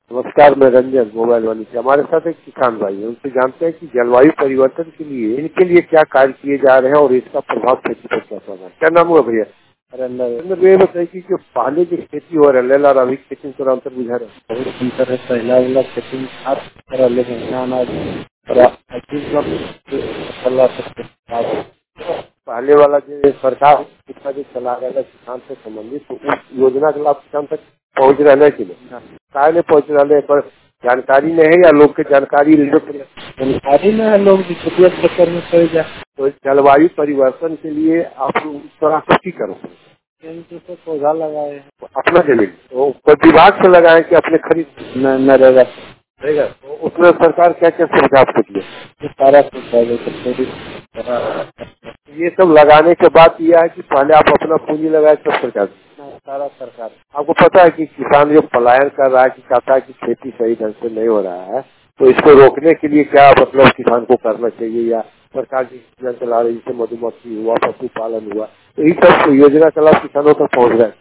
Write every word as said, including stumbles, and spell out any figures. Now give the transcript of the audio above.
नमस्कार, मैं रंजन मोबाइल वाली से। हमारे साथ एक किसान भाई है, उनसे जानते हैं कि जलवायु परिवर्तन के लिए इनके लिए क्या कार्य किए जा रहे हैं और इसका प्रभाव खेती पर क्या पड़ रहा है। क्या नाम हुआ भैया? अरे ये बताइए कि जो पहले की खेती हो रहा है और अभी खेती में थोड़ा अंतर बुझा रहा है? बहुत अंतर है। पहला वाला खेती में खास तरह लेकिन पहले वाला जो सरकार कितना जो चला रहा है किसान से संबंधित, तो उस योजना के लाभ किसान तक पहुँच रहा है कि नहीं? काय नहीं पहुँच रहा है, पर जानकारी नहीं है या लोग की जानकारी जानकारी में है, लोग चक्कर में पड़ जाए। तो जलवायु परिवर्तन के लिए आप इस तरह से करो, पौधा लगाए अपना जमीन तो कोई विभाग से लगाए कि अपने खरीद न रहेगा रहेगा तो उसमें सरकार क्या क्या सुविधा आपको दिए? सारा सुविधा। ये सब लगाने के बाद यह है कि पहले आप अपना पूंजी लगाए तब सरकार सारा सरकार। आपको पता है कि किसान जो पलायन कर रहा है कि चाहता है कि खेती सही ढंग से नहीं हो रहा है, तो इसको रोकने के लिए क्या मतलब किसान को करना चाहिए या सरकार की योजना चला रही है, जैसे मधुमक्खी हुआ, पशुपालन हुआ, तो यही सब योजना का लाभ किसानों तक पहुँच रहा है।